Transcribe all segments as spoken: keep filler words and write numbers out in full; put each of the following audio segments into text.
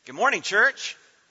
Good morning, church.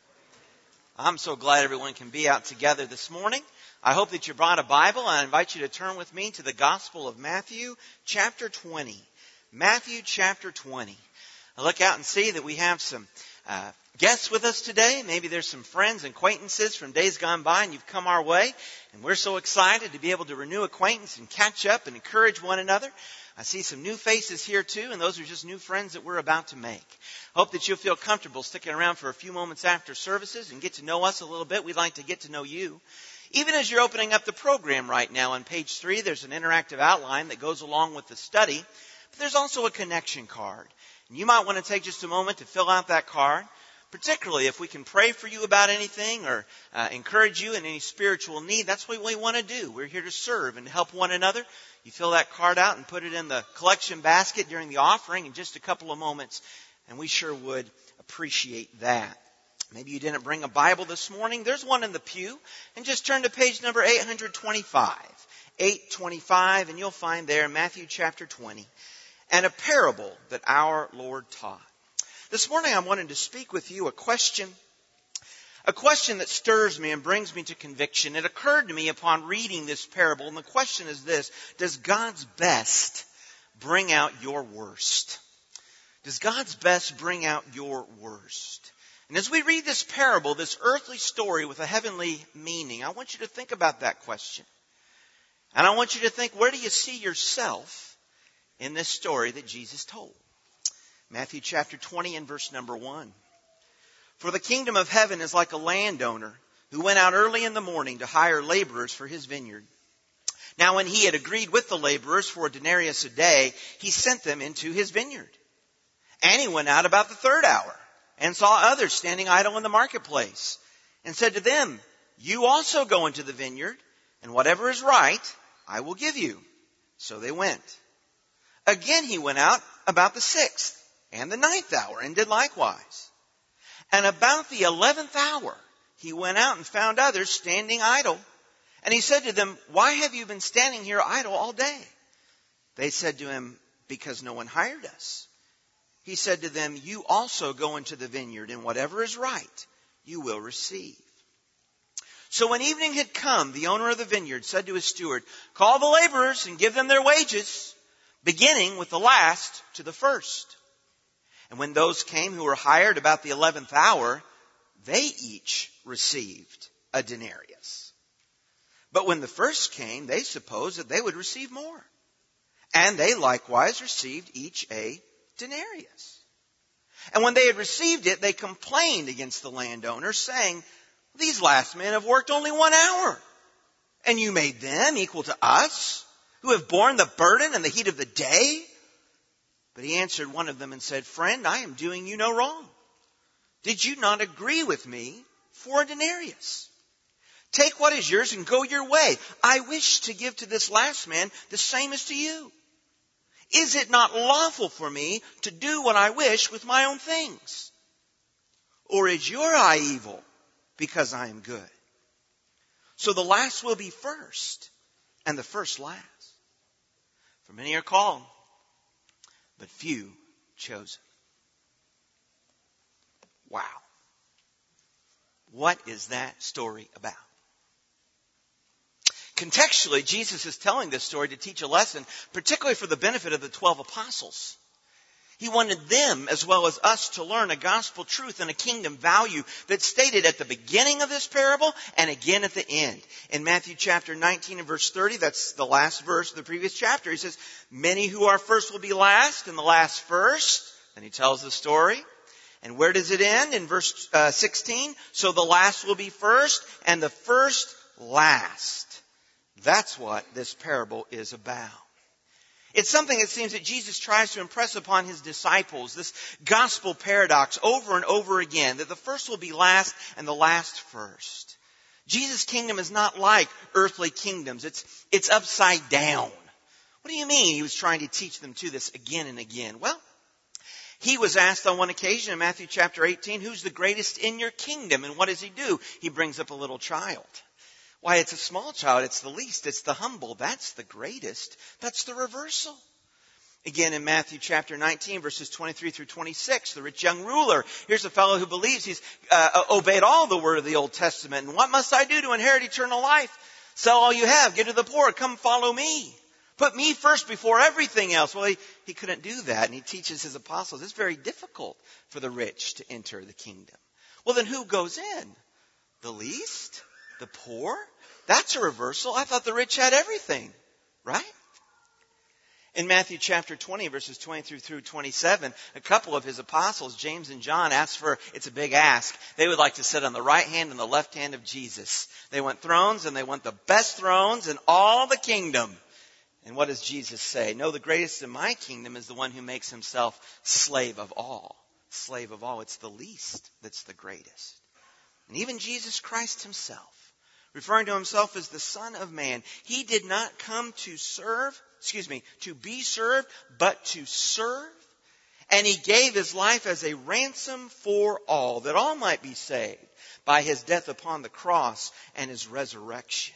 I'm so glad everyone can be out together this morning. I hope that you brought a Bible. I invite you to turn with me to the Gospel of Matthew, chapter twenty. Matthew, chapter twenty. I look out and see that we have some uh, guests with us today. Maybe there's some friends and acquaintances from days gone by, and you've come our way. And we're so excited to be able to renew acquaintance and catch up and encourage one another. I see some new faces here too, and those are just new friends that we're about to make. Hope that you'll feel comfortable sticking around for a few moments after services and get to know us a little bit. We'd like to get to know you. Even as you're opening up the program right now on page three, there's an interactive outline that goes along with the study. But there's also a connection card. And you might want to take just a moment to fill out that card, particularly if we can pray for you about anything or uh, encourage you in any spiritual need. That's what we want to do. We're here to serve and to help one another. You fill that card out and put it in the collection basket during the offering in just a couple of moments, and we sure would appreciate that. Maybe you didn't bring a Bible this morning. There's one in the pew, and just turn to page number eight twenty-five. eight twenty-five, and you'll find there Matthew chapter twenty, and a parable that our Lord taught. This morning I wanted to speak with you a question, a question that stirs me and brings me to conviction. It occurred to me upon reading this parable, and the question is this: does God's best bring out your worst? Does God's best bring out your worst? And as we read this parable, this earthly story with a heavenly meaning, I want you to think about that question. And I want you to think, where do you see yourself in this story that Jesus told? Matthew chapter twenty and verse number one. For the kingdom of heaven is like a landowner who went out early in the morning to hire laborers for his vineyard. Now when he had agreed with the laborers for a denarius a day, he sent them into his vineyard. And he went out about the third hour and saw others standing idle in the marketplace, and said to them, you also go into the vineyard, and whatever is right, I will give you. So they went. Again he went out about the sixth and the ninth hour, and did likewise. And about the eleventh hour, he went out and found others standing idle. And he said to them, why have you been standing here idle all day? They said to him, because no one hired us. He said to them, you also go into the vineyard, and whatever is right, you will receive. So when evening had come, the owner of the vineyard said to his steward, call the laborers and give them their wages, beginning with the last to the first. And when those came who were hired about the eleventh hour, they each received a denarius. But when the first came, they supposed that they would receive more. And they likewise received each a denarius. And when they had received it, they complained against the landowner, saying, these last men have worked only one hour, and you made them equal to us, who have borne the burden and the heat of the day. But he answered one of them and said, friend, I am doing you no wrong. Did you not agree with me for a denarius? Take what is yours and go your way. I wish to give to this last man the same as to you. Is it not lawful for me to do what I wish with my own things? Or is your eye evil because I am good? So the last will be first, and the first last. For many are called, but few chosen. Wow. What is that story about? Contextually, Jesus is telling this story to teach a lesson, particularly for the benefit of the twelve apostles. He wanted them, as well as us, to learn a gospel truth and a kingdom value that's stated at the beginning of this parable and again at the end. In Matthew chapter nineteen and verse thirty, that's the last verse of the previous chapter, he says, many who are first will be last, and the last first. Then he tells the story. And where does it end? In verse uh, sixteen, so the last will be first, and the first last. That's what this parable is about. It's something it seems that Jesus tries to impress upon his disciples, this gospel paradox over and over again, that the first will be last and the last first. Jesus' kingdom is not like earthly kingdoms. It's, it's upside down. What do you mean he was trying to teach them to this again and again? Well, he was asked on one occasion in Matthew chapter eighteen, who's the greatest in your kingdom? And what does he do? He brings up a little child. Why, it's a small child. It's the least. It's the humble. That's the greatest. That's the reversal. Again, in Matthew chapter nineteen, verses twenty-three through twenty-six, the rich young ruler. Here's a fellow who believes he's uh, obeyed all the word of the Old Testament. And what must I do to inherit eternal life? Sell all you have, give to the poor, come follow me. Put me first before everything else. Well, he, he couldn't do that. And he teaches his apostles it's very difficult for the rich to enter the kingdom. Well, then who goes in? The least? The poor? That's a reversal. I thought the rich had everything, right? In Matthew chapter twenty, verses twenty-three through twenty-seven, a couple of his apostles, James and John, asked for, it's a big ask, they would like to sit on the right hand and the left hand of Jesus. They want thrones, and they want the best thrones in all the kingdom. And what does Jesus say? No, the greatest in my kingdom is the one who makes himself slave of all. Slave of all. It's the least that's the greatest. And even Jesus Christ himself, referring to himself as the Son of Man, he did not come to serve, excuse me, to be served, but to serve. And he gave his life as a ransom for all, that all might be saved by his death upon the cross and his resurrection.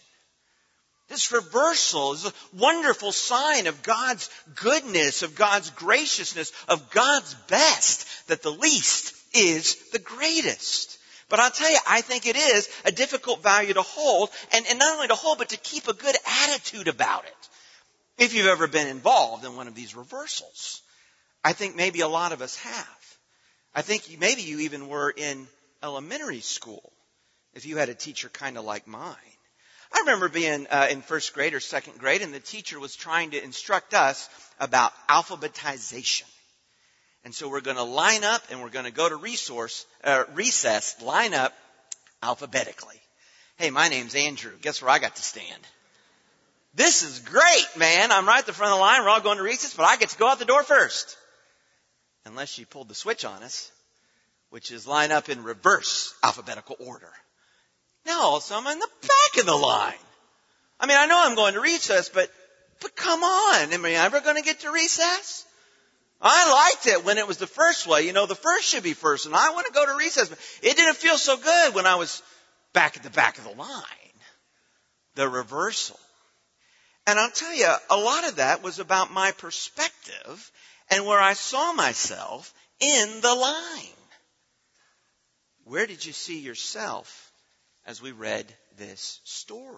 This reversal is a wonderful sign of God's goodness, of God's graciousness, of God's best, that the least is the greatest. But I'll tell you, I think it is a difficult value to hold, and, and not only to hold, but to keep a good attitude about it. If you've ever been involved in one of these reversals, I think maybe a lot of us have. I think maybe you even were in elementary school, if you had a teacher kind of like mine. I remember being uh, in first grade or second grade, and the teacher was trying to instruct us about alphabetization. And so we're going to line up, and we're going to go to resource, uh, recess, line up alphabetically. Hey, my name's Andrew. Guess where I got to stand? This is great, man. I'm right at the front of the line. We're all going to recess, but I get to go out the door first. Unless she pulled the switch on us, which is line up in reverse alphabetical order. No, so I'm in the back of the line. I mean, I know I'm going to recess, but, but come on. Am I ever going to get to recess? I liked it when it was the first way. You know, the first should be first, and I want to go to recess. But it didn't feel so good when I was back at the back of the line. The reversal. And I'll tell you, a lot of that was about my perspective and where I saw myself in the line. Where did you see yourself as we read this story?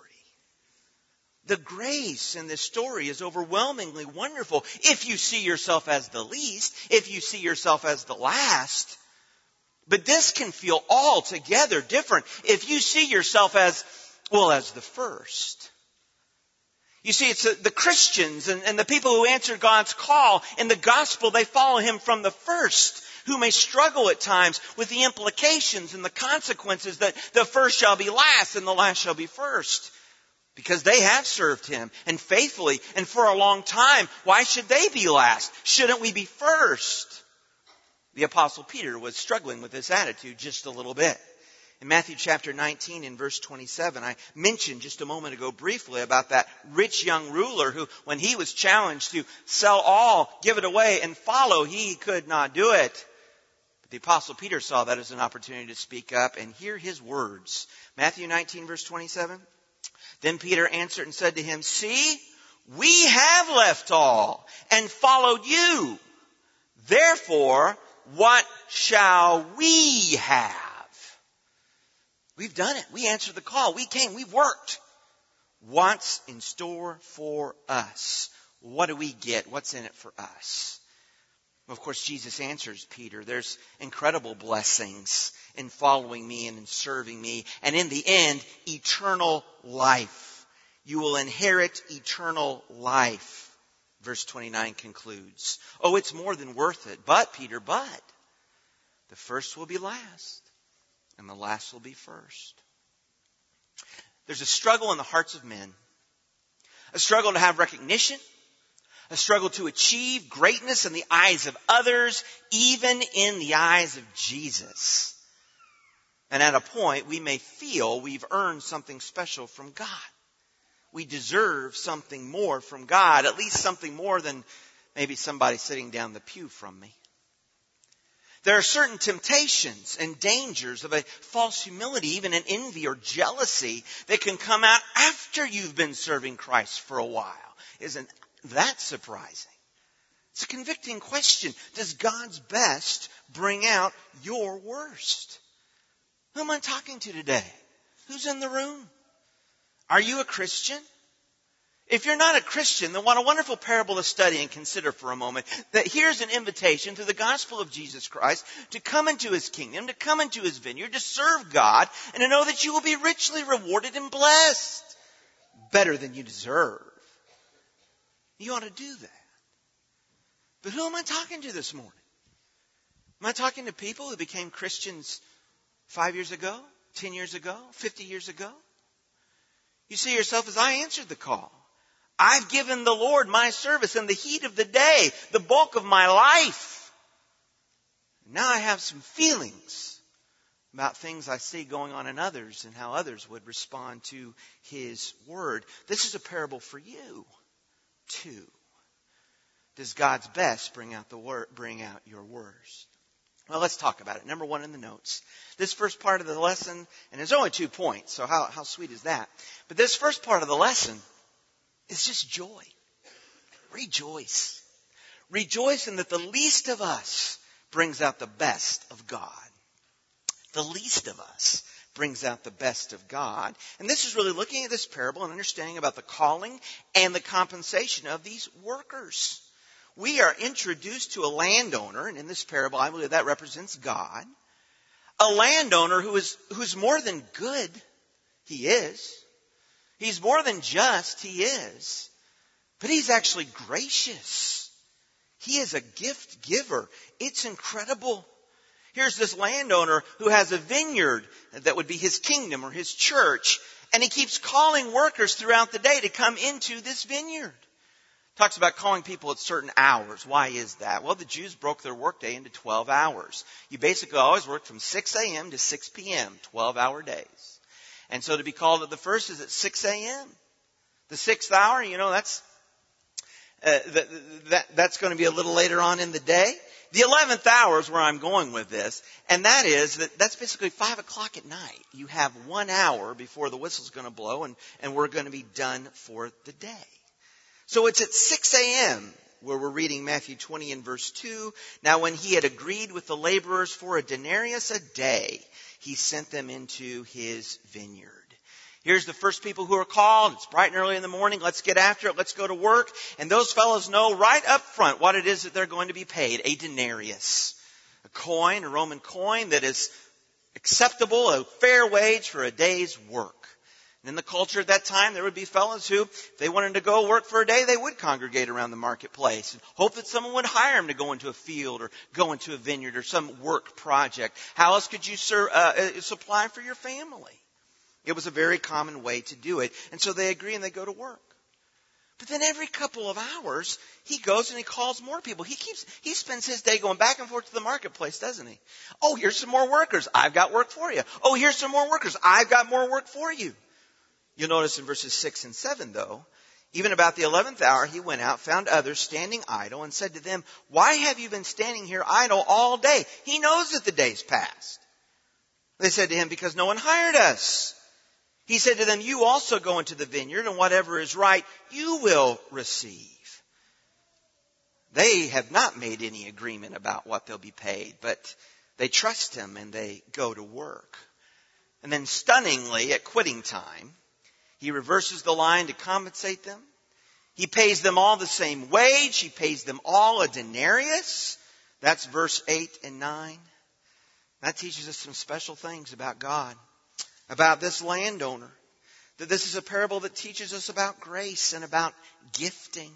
The grace in this story is overwhelmingly wonderful. If you see yourself as the least, if you see yourself as the last. But this can feel altogether different if you see yourself as, well, as the first. You see, it's the Christians and, and the people who answer God's call in the gospel, they follow him from the first, who may struggle at times with the implications and the consequences that the first shall be last and the last shall be first. Because they have served him and faithfully and for a long time. Why should they be last? Shouldn't we be first? The Apostle Peter was struggling with this attitude just a little bit. In Matthew chapter nineteen in verse twenty-seven, I mentioned just a moment ago briefly about that rich young ruler who, when he was challenged to sell all, give it away, and follow, he could not do it. But the Apostle Peter saw that as an opportunity to speak up and hear his words. Matthew nineteen verse twenty-seven. Then Peter answered and said to him, "See, we have left all and followed you. Therefore, what shall we have?" We've done it. We answered the call. We came. We've worked. What's in store for us? What do we get? What's in it for us? Of course, Jesus answers Peter. There's incredible blessings in following me and in serving me. And in the end, eternal life. You will inherit eternal life. Verse twenty-nine concludes. Oh, it's more than worth it. But, Peter, but, the first will be last. And the last will be first. There's a struggle in the hearts of men. A struggle to have recognition. A struggle to achieve greatness in the eyes of others, even in the eyes of Jesus. And at a point, we may feel we've earned something special from God. We deserve something more from God, at least something more than maybe somebody sitting down the pew from me. There are certain temptations and dangers of a false humility, even an envy or jealousy that can come out after you've been serving Christ for a while. Isn't that surprising? It's a convicting question. Does God's best bring out your worst? Who am I talking to today? Who's in the room? Are you a Christian? If you're not a Christian, then what a wonderful parable to study and consider for a moment. That here's an invitation through the gospel of Jesus Christ to come into His kingdom, to come into His vineyard, to serve God, and to know that you will be richly rewarded and blessed. Better than you deserve. You ought to do that. But who am I talking to this morning? Am I talking to people who became Christians five years ago, ten years ago, fifty years ago? You see yourself as I answered the call. I've given the Lord my service in the heat of the day, the bulk of my life. Now I have some feelings about things I see going on in others and how others would respond to His word. This is a parable for you, too. Does God's best bring out the wor- bring out your worst? Well, let's talk about it. Number one in the notes. This first part of the lesson, and there's only two points, so how, how sweet is that? But this first part of the lesson is just joy. Rejoice. Rejoice in that the least of us brings out the best of God. The least of us brings out the best of God. And this is really looking at this parable and understanding about the calling and the compensation of these workers. We are introduced to a landowner, and in this parable, I believe that represents God. A landowner who is who's more than good. He is. He's more than just. He is. But He's actually gracious. He is a gift giver. It's incredible. Here's this landowner who has a vineyard that would be his kingdom or his church. And he keeps calling workers throughout the day to come into this vineyard. Talks about calling people at certain hours. Why is that? Well, the Jews broke their workday into twelve hours. You basically always worked from six a.m. to six p.m., twelve-hour days. And so to be called at the first is at six a.m. The sixth hour, you know, that's uh, that, that that's going to be a little later on in the day. The eleventh hour is where I'm going with this, and that is that that's basically five o'clock at night. You have one hour before the whistle's going to blow, and, and we're going to be done for the day. So it's at six a.m. where we're reading Matthew twenty and verse two. Now when he had agreed with the laborers for a denarius a day, he sent them into his vineyard. Here's the first people who are called. It's bright and early in the morning. Let's get after it. Let's go to work. And those fellows know right up front what it is that they're going to be paid. A denarius. A coin, a Roman coin that is acceptable, a fair wage for a day's work. And in the culture at that time, there would be fellows who, if they wanted to go work for a day, they would congregate around the marketplace and hope that someone would hire them to go into a field or go into a vineyard or some work project. How else could you serve, uh, supply for your family? It was a very common way to do it. And so they agree and they go to work. But then every couple of hours, he goes and he calls more people. He keeps, he spends his day going back and forth to the marketplace, doesn't he? Oh, here's some more workers. I've got work for you. Oh, here's some more workers. I've got more work for you. You'll notice in verses six and seven, though, even about the eleventh hour, he went out, found others standing idle, and said to them, "Why have you been standing here idle all day?" He knows that the day's passed. They said to him, "Because no one hired us." He said to them, "You also go into the vineyard, and whatever is right, you will receive." They have not made any agreement about what they'll be paid, but they trust him and they go to work. And then stunningly, at quitting time, he reverses the line to compensate them. He pays them all the same wage. He pays them all a denarius. That's verse eight and nine. That teaches us some special things about God, about this landowner. That this is a parable that teaches us about grace and about gifting.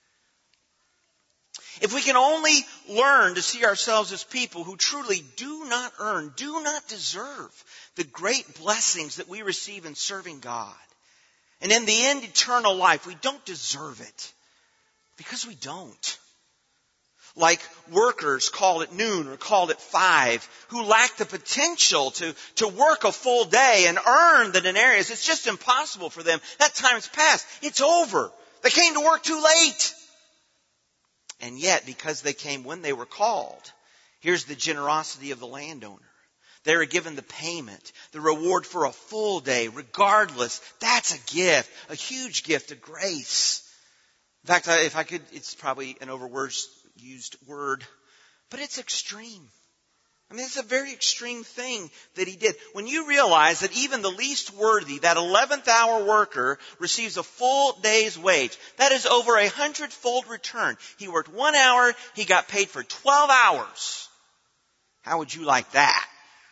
If we can only learn to see ourselves as people who truly do not earn, do not deserve the great blessings that we receive in serving God. And in the end, eternal life, we don't deserve it. Because we don't. Like workers called at noon or called at five who lack the potential to, to work a full day and earn the denarius. It's just impossible for them. That time's passed. It's over. They came to work too late. And yet, because they came when they were called, here's the generosity of the landowner. They are given the payment, the reward for a full day, regardless. That's a gift, a huge gift of grace. In fact, if I could, it's probably an overwords, used word, but it's extreme. I mean, it's a very extreme thing that he did. When you realize that even the least worthy, that eleventh hour worker, receives a full day's wage, that is over a hundredfold return. He worked one hour, he got paid for twelve hours. How would you like that?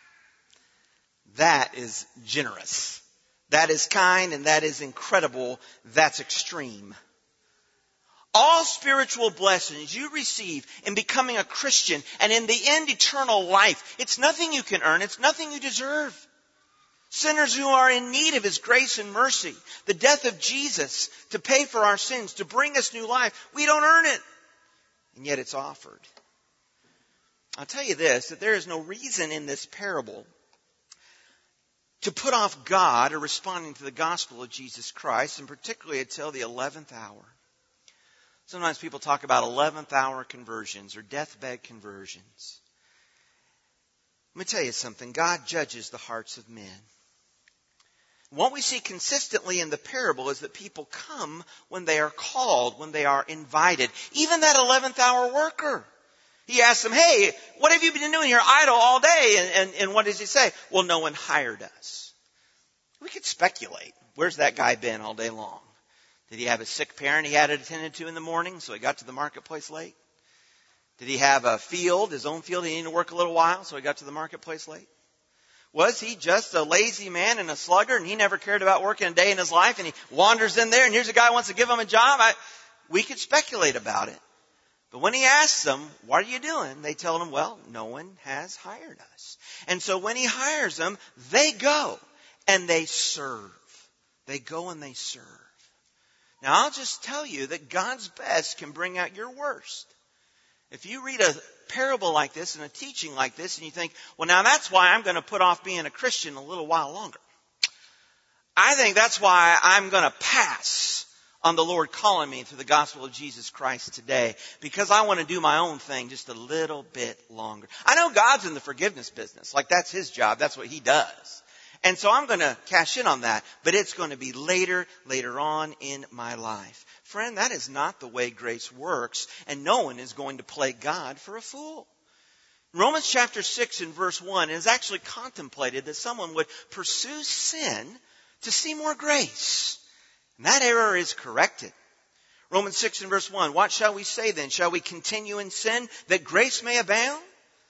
That is generous. That is kind, and that is incredible. That's extreme. All spiritual blessings you receive in becoming a Christian and in the end eternal life, it's nothing you can earn. It's nothing you deserve. Sinners who are in need of His grace and mercy, the death of Jesus to pay for our sins, to bring us new life, we don't earn it. And yet it's offered. I'll tell you this, that there is no reason in this parable to put off God or responding to the gospel of Jesus Christ, and particularly until the eleventh hour. Sometimes people talk about eleventh hour conversions or deathbed conversions. Let me tell you something. God judges the hearts of men. What we see consistently in the parable is that people come when they are called, when they are invited. Even that eleventh hour worker. He asks them, hey, what have you been doing here idle all day? And, and, and what does he say? Well, no one hired us. We could speculate. Where's that guy been all day long? Did he have a sick parent he had to attend to in the morning, so he got to the marketplace late? Did he have a field, his own field, he needed to work a little while, so he got to the marketplace late? Was he just a lazy man and a sluggard, and he never cared about working a day in his life, and he wanders in there, and here's a guy who wants to give him a job? I, we could speculate about it. But when he asks them, what are you doing? They tell him, well, no one has hired us. And so when he hires them, they go and they serve. They go and they serve. Now, I'll just tell you that God's best can bring out your worst. If you read a parable like this and a teaching like this and you think, well, now that's why I'm going to put off being a Christian a little while longer. I think that's why I'm going to pass on the Lord calling me through the gospel of Jesus Christ today, because I want to do my own thing just a little bit longer. I know God's in the forgiveness business. Like, that's His job. That's what He does. And so I'm going to cash in on that, but it's going to be later, later on in my life. Friend, that is not the way grace works, and no one is going to play God for a fool. Romans chapter six and verse one is actually contemplated that someone would pursue sin to see more grace. And that error is corrected. Romans six and verse one, what shall we say then? Shall we continue in sin that grace may abound?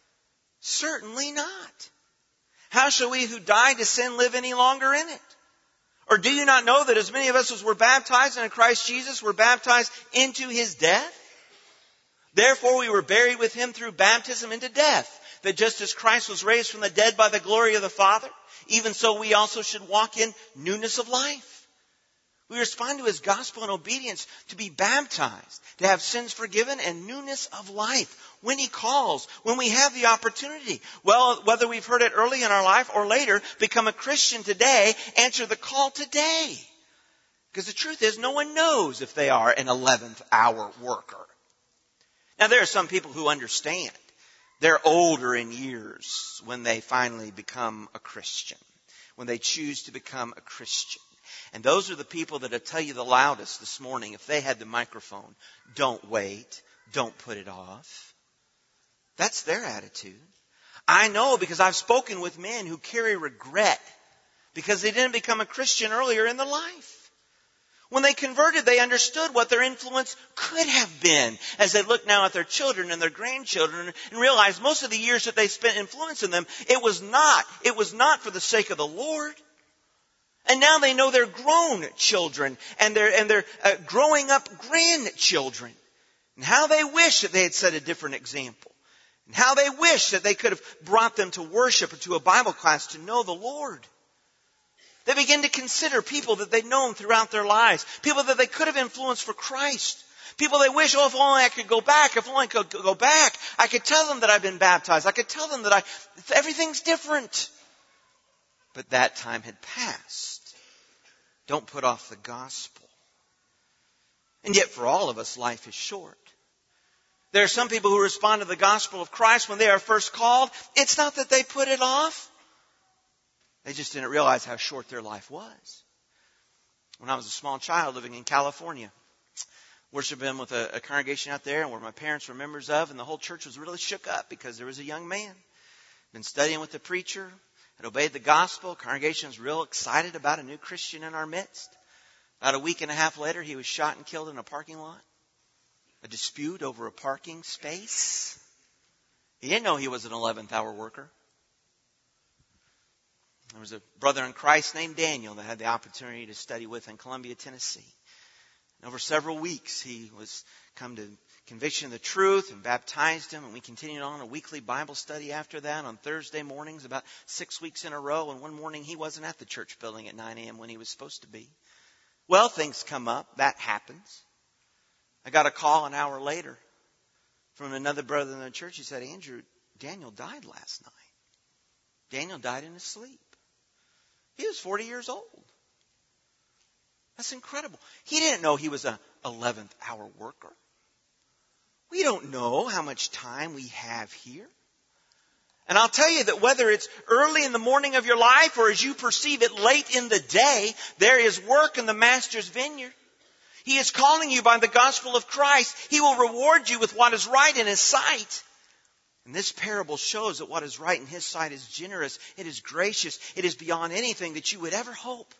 Certainly not. How shall we who died to sin live any longer in it? Or do you not know that as many of us as were baptized into Christ Jesus were baptized into His death? Therefore we were buried with Him through baptism into death, that just as Christ was raised from the dead by the glory of the Father, even so we also should walk in newness of life. We respond to His gospel in obedience to be baptized, to have sins forgiven and newness of life when He calls, when we have the opportunity. Well, whether we've heard it early in our life or later, become a Christian today, answer the call today. Because the truth is, no one knows if they are an eleventh hour worker. Now, there are some people who understand. They're older in years when they finally become a Christian, when they choose to become a Christian. And those are the people that will tell you the loudest this morning, if they had the microphone, don't wait, don't put it off. That's their attitude. I know, because I've spoken with men who carry regret because they didn't become a Christian earlier in their life. When they converted, they understood what their influence could have been as they look now at their children and their grandchildren and realize most of the years that they spent influencing them, it was not, it was not for the sake of the Lord. And now they know they're grown children and they're, and they're uh, growing up grandchildren. And how they wish that they had set a different example. And how they wish that they could have brought them to worship or to a Bible class to know the Lord. They begin to consider people that they'd known throughout their lives. People that they could have influenced for Christ. People they wish, oh, if only I could go back. If only I could go back. I could tell them that I've been baptized. I could tell them that I, everything's different. But that time had passed. Don't put off the gospel. And yet for all of us, life is short. There are some people who respond to the gospel of Christ when they are first called. It's not that they put it off. They just didn't realize how short their life was. When I was a small child living in California, worshiping with a, a congregation out there and where my parents were members of, and the whole church was really shook up because there was a young man, been studying with the preacher, had obeyed the gospel. Congregation was real excited about a new Christian in our midst. About a week and a half later, he was shot and killed in a parking lot. A dispute over a parking space. He didn't know he was an eleventh hour worker. There was a brother in Christ named Daniel that I had the opportunity to study with in Columbia, Tennessee. And over several weeks, he was come to conviction of the truth and baptized him. And we continued on a weekly Bible study after that on Thursday mornings, about six weeks in a row. And one morning, he wasn't at the church building at nine a.m. when he was supposed to be. Well, things come up. That happens. I got a call an hour later from another brother in the church. He said, Andrew, Daniel died last night. Daniel died in his sleep. He was forty years old. That's incredible. He didn't know he was an eleventh hour worker. We don't know how much time we have here. And I'll tell you that whether it's early in the morning of your life or as you perceive it late in the day, there is work in the Master's vineyard. He is calling you by the gospel of Christ. He will reward you with what is right in His sight. And this parable shows that what is right in His sight is generous. It is gracious. It is beyond anything that you would ever hope.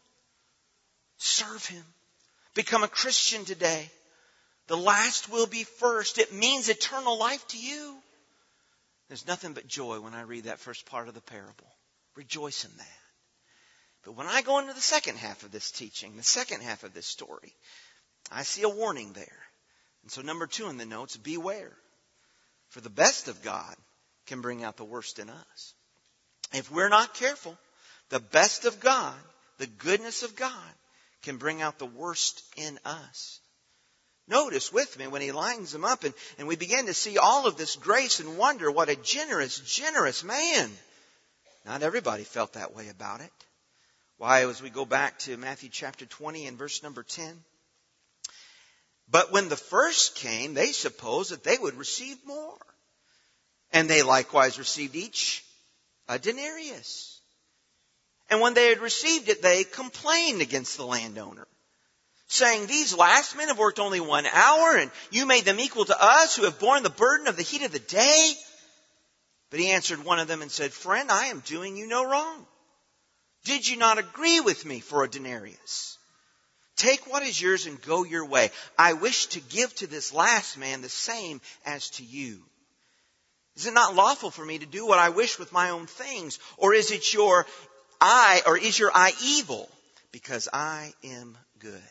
Serve Him. Become a Christian today. The last will be first. It means eternal life to you. There's nothing but joy when I read that first part of the parable. Rejoice in that. But when I go into the second half of this teaching, the second half of this story, I see a warning there. And so number two in the notes, beware. For the best of God can bring out the worst in us. If we're not careful, the best of God, the goodness of God, can bring out the worst in us. Notice with me when he lines them up and, and we begin to see all of this grace and wonder, what a generous, generous man. Not everybody felt that way about it. Why, as we go back to Matthew chapter twenty and verse number ten. But when the first came, they supposed that they would receive more. And they likewise received each a denarius. And when they had received it, they complained against the landowner, saying, these last men have worked only one hour, and you made them equal to us who have borne the burden of the heat of the day. But he answered one of them and said, friend, I am doing you no wrong. Did you not agree with me for a denarius? Take what is yours and go your way. I wish to give to this last man the same as to you. Is it not lawful for me to do what I wish with my own things? Or is it your eye, or is your eye evil? Because I am good.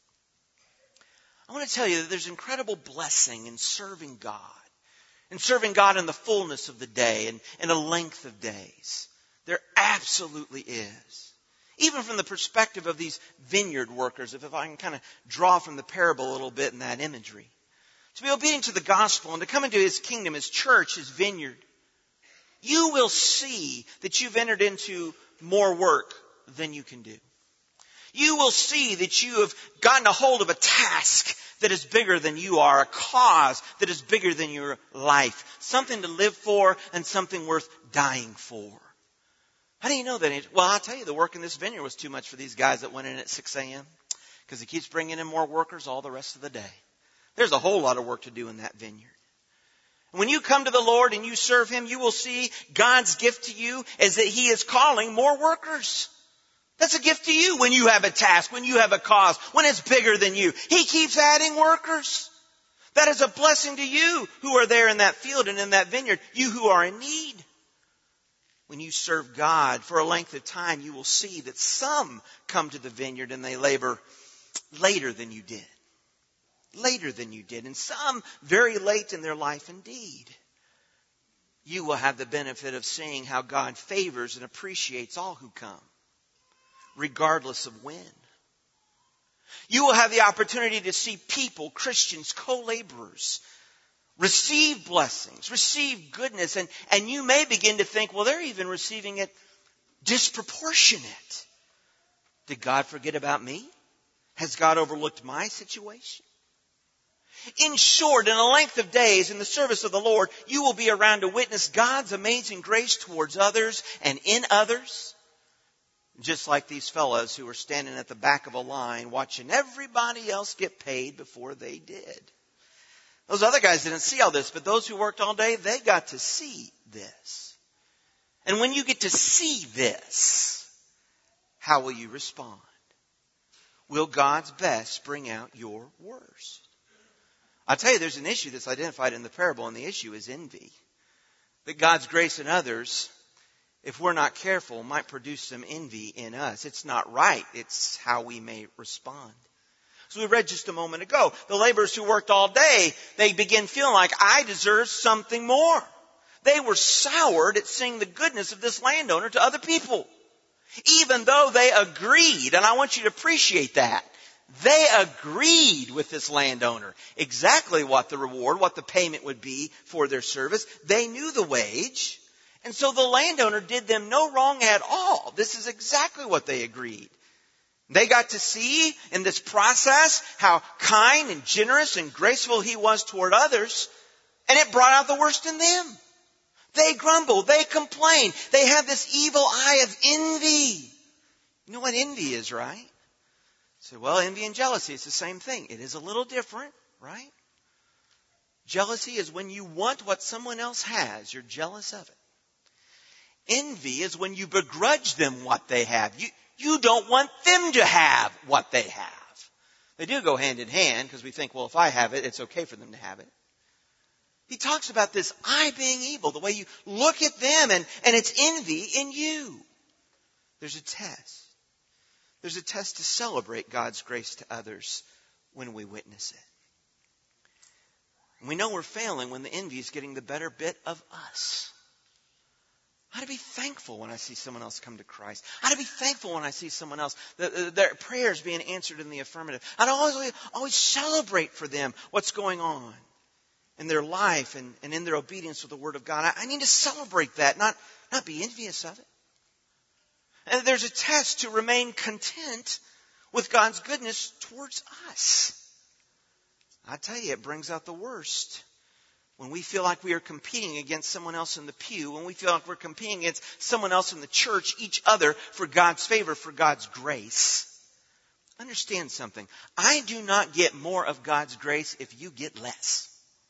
I want to tell you that there's incredible blessing in serving God. In serving God in the fullness of the day and in a length of days. There absolutely is. Even from the perspective of these vineyard workers, if, if I can kind of draw from the parable a little bit in that imagery. To be obedient to the gospel and to come into His kingdom, His church, His vineyard, you will see that you've entered into more work than you can do. You will see that you have gotten a hold of a task that is bigger than you are, a cause that is bigger than your life, something to live for and something worth dying for. How do you know that? Well, I'll tell you, the work in this vineyard was too much for these guys that went in at six a.m. because He keeps bringing in more workers all the rest of the day. There's a whole lot of work to do in that vineyard. When you come to the Lord and you serve Him, you will see God's gift to you is that He is calling more workers. That's a gift to you when you have a task, when you have a cause, when it's bigger than you. He keeps adding workers. That is a blessing to you who are there in that field and in that vineyard, you who are in need. When you serve God for a length of time, you will see that some come to the vineyard and they labor later than you did. Later than you did. And some very late in their life indeed. You will have the benefit of seeing how God favors and appreciates all who come, regardless of when. You will have the opportunity to see people, Christians, co-laborers, receive blessings, receive goodness, and, and you may begin to think, well, they're even receiving it disproportionate. Did God forget about me? Has God overlooked my situation? In short, in a length of days in the service of the Lord, you will be around to witness God's amazing grace towards others and in others. Just like these fellows who were standing at the back of a line watching everybody else get paid before they did. Those other guys didn't see all this, but those who worked all day, they got to see this. And when you get to see this, how will you respond? Will God's best bring out your worst? I'll tell you, there's an issue that's identified in the parable, and the issue is envy. That God's grace in others, if we're not careful, might produce some envy in us. It's not right. It's how we may respond. So we read just a moment ago, the laborers who worked all day, they begin feeling like, I deserve something more. They were soured at seeing the goodness of this landowner to other people. Even though they agreed, and I want you to appreciate that, they agreed with this landowner exactly what the reward, what the payment would be for their service. They knew the wage. And so the landowner did them no wrong at all. This is exactly what they agreed. They got to see in this process how kind and generous and graceful he was toward others, and it brought out the worst in them. They grumbled, they complained, they had this evil eye of envy. You know what envy is, right? So, well, envy and jealousy, it's the same thing. It is a little different, right? Jealousy is when you want what someone else has. You're jealous of it. Envy is when you begrudge them what they have. You, you don't want them to have what they have. They do go hand in hand because we think, well, if I have it, it's okay for them to have it. He talks about this eye being evil, the way you look at them, and, and it's envy in you. There's a test. There's a test to celebrate God's grace to others when we witness it. And we know we're failing when the envy is getting the better bit of us. I ought to be thankful when I see someone else come to Christ. I ought to be thankful when I see someone else, the, the, their prayers being answered in the affirmative. I ought to always, always celebrate for them what's going on in their life and, and in their obedience with the Word of God. I, I need to celebrate that, not, not be envious of it. And there's a test to remain content with God's goodness towards us. I tell you, it brings out the worst. When we feel like we are competing against someone else in the pew, when we feel like we're competing against someone else in the church, each other, for God's favor, for God's grace. Understand something. I do not get more of God's grace if you get less.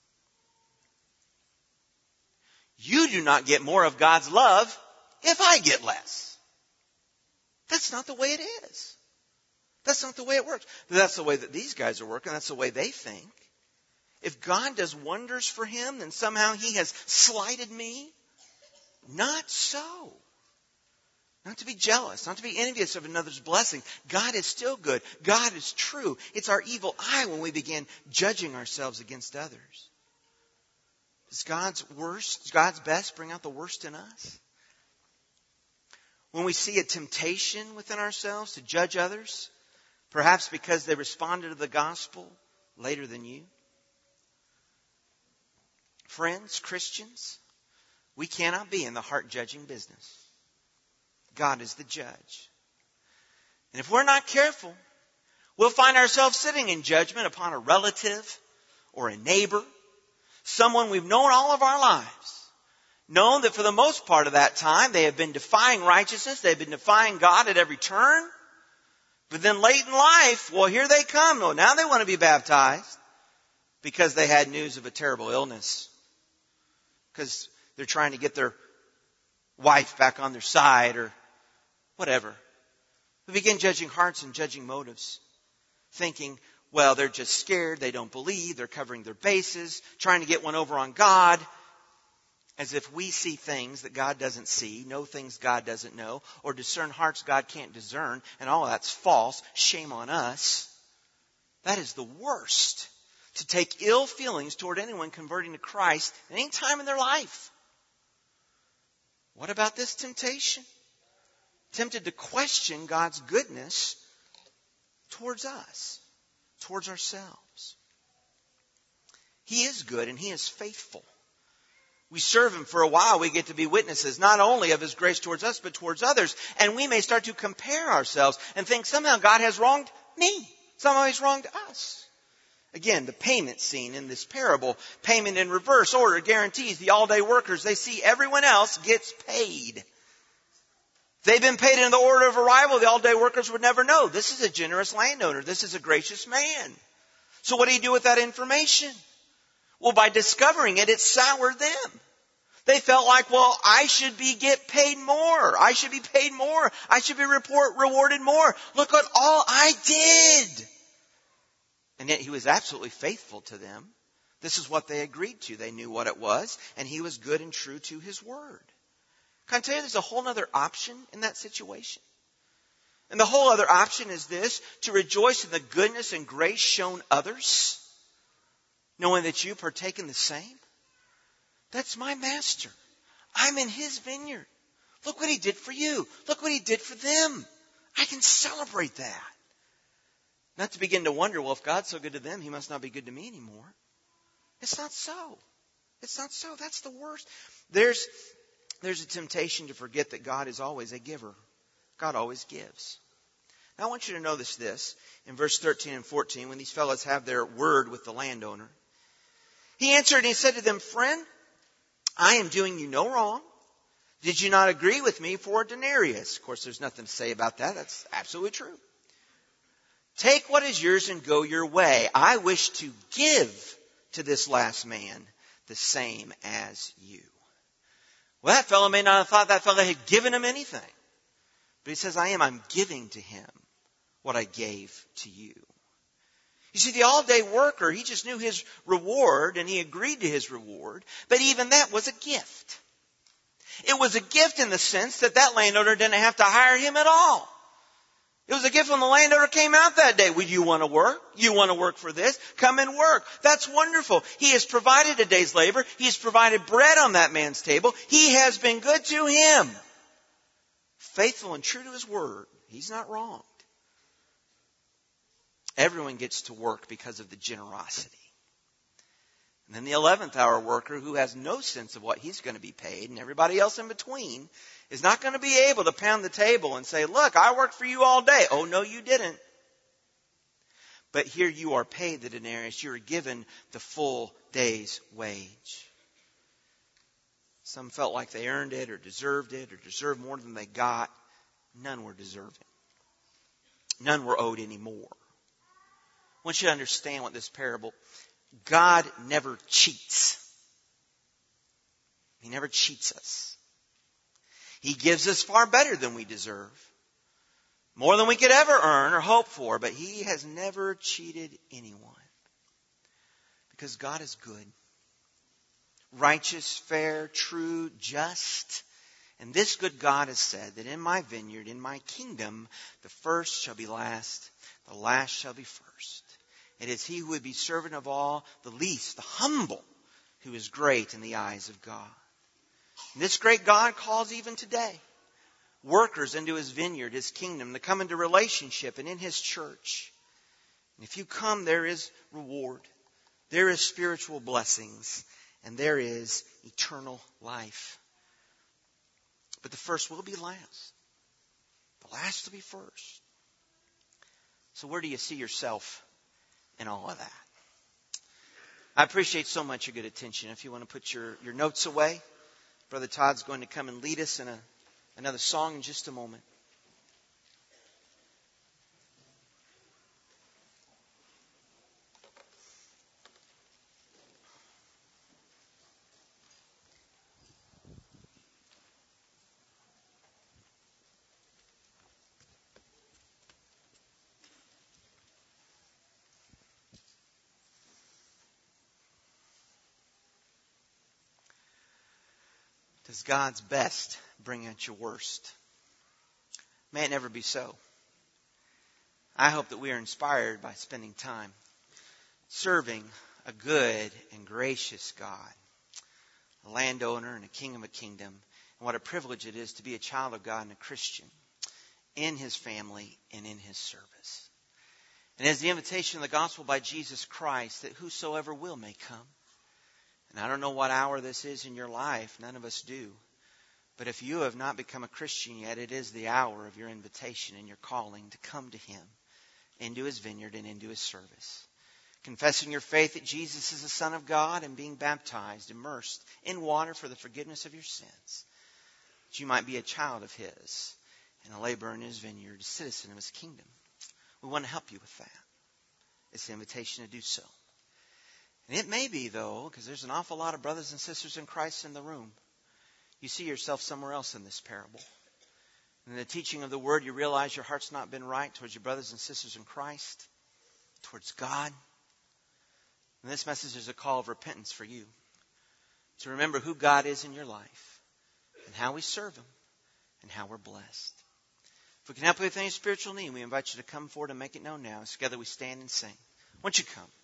You do not get more of God's love if I get less. That's not the way it is. That's not the way it works. That's the way that these guys are working. That's the way they think. If God does wonders for him, then somehow he has slighted me. Not so. Not to be jealous, not to be envious of another's blessing. God is still good. God is true. It's our evil eye when we begin judging ourselves against others. Does God's worst, God's best bring out the worst in us? When we see a temptation within ourselves to judge others, perhaps because they responded to the gospel later than you. Friends, Christians, we cannot be in the heart judging business. God is the judge. And if we're not careful, we'll find ourselves sitting in judgment upon a relative or a neighbor, someone we've known all of our lives. Known that for the most part of that time, they have been defying righteousness. They've been defying God at every turn. But then late in life, well, here they come. Well, now they want to be baptized because they had news of a terrible illness. Because they're trying to get their wife back on their side or whatever. We begin judging hearts and judging motives. Thinking, well, they're just scared. They don't believe. They're covering their bases. Trying to get one over on God. As if we see things that God doesn't see, know things God doesn't know, or discern hearts God can't discern, and all that's false. Shame on us. That is the worst. To take ill feelings toward anyone converting to Christ at any time in their life. What about this temptation? Tempted to question God's goodness towards us, towards ourselves. He is good and He is faithful. We serve Him for a while. We get to be witnesses not only of His grace towards us, but towards others. And we may start to compare ourselves and think somehow God has wronged me. Somehow He's wronged us. Again, the payment scene in this parable, payment in reverse order guarantees the all-day workers, they see everyone else gets paid. If they'd been paid in the order of arrival, the all-day workers would never know. This is a generous landowner. This is a gracious man. So what do you do with that information? Well, by discovering it, it soured them. They felt like, well, I should be get paid more. I should be paid more. I should be report, rewarded more. Look at all I did. And yet he was absolutely faithful to them. This is what they agreed to. They knew what it was, and he was good and true to his word. Can I tell you there's a whole other option in that situation? And the whole other option is this, to rejoice in the goodness and grace shown others, knowing that you partake in the same. That's my master. I'm in his vineyard. Look what he did for you. Look what he did for them. I can celebrate that. Not to begin to wonder, well, if God's so good to them, he must not be good to me anymore. It's not so. It's not so. That's the worst. There's, there's a temptation to forget that God is always a giver. God always gives. Now I want you to notice this in verse thirteen and fourteen when these fellows have their word with the landowner. He answered and he said to them, friend, I am doing you no wrong. Did you not agree with me for a denarius? Of course, there's nothing to say about that. That's absolutely true. Take what is yours and go your way. I wish to give to this last man the same as you. Well, that fellow may not have thought that fellow had given him anything. But he says, I am. I'm giving to him what I gave to you. You see, the all-day worker, he just knew his reward and he agreed to his reward. But even that was a gift. It was a gift in the sense that that landowner didn't have to hire him at all. It was a gift when the landowner came out that day. Would you want to work? You want to work for this? Come and work. That's wonderful. He has provided a day's labor. He has provided bread on that man's table. He has been good to him. Faithful and true to his word. He's not wronged. Everyone gets to work because of the generosity. And then the eleventh hour worker who has no sense of what he's going to be paid and everybody else in between is not going to be able to pound the table and say, look, I worked for you all day. Oh, no, you didn't. But here you are paid the denarius. You are given the full day's wage. Some felt like they earned it or deserved it or deserved more than they got. None were deserving. None were owed any more. I want you to understand what this parable, God never cheats. He never cheats us. He gives us far better than we deserve. More than we could ever earn or hope for. But he has never cheated anyone. Because God is good. Righteous, fair, true, just. And this good God has said that in my vineyard, in my kingdom, the first shall be last, the last shall be first. It is he who would be servant of all, the least, the humble, who is great in the eyes of God. And this great God calls even today workers into his vineyard, his kingdom, to come into relationship and in his church. And if you come, there is reward. There is spiritual blessings. And there is eternal life. But the first will be last. The last will be first. So where do you see yourself in all of that? I appreciate so much your good attention. If you want to put your, your notes away, Brother Todd's going to come and lead us in a, another song in just a moment. Does God's best bring out your worst? May it never be so. I hope that we are inspired by spending time serving a good and gracious God, a landowner and a king of a kingdom, and what a privilege it is to be a child of God and a Christian in his family and in his service. And as the invitation of the gospel by Jesus Christ, that whosoever will may come. And I don't know what hour this is in your life. None of us do. But if you have not become a Christian yet, it is the hour of your invitation and your calling to come to him, into his vineyard and into his service. Confessing your faith that Jesus is the Son of God and being baptized, immersed in water for the forgiveness of your sins. That you might be a child of his. and a laborer in his vineyard, a citizen of his kingdom. We want to help you with that. It's an invitation to do so. And it may be, though, because there's an awful lot of brothers and sisters in Christ in the room, you see yourself somewhere else in this parable. In the teaching of the Word, you realize your heart's not been right towards your brothers and sisters in Christ, towards God. And this message is a call of repentance for you. To remember who God is in your life, and how we serve Him, and how we're blessed. If we can help you with any spiritual need, we invite you to come forward and make it known now. As together we stand and sing. Won't you come?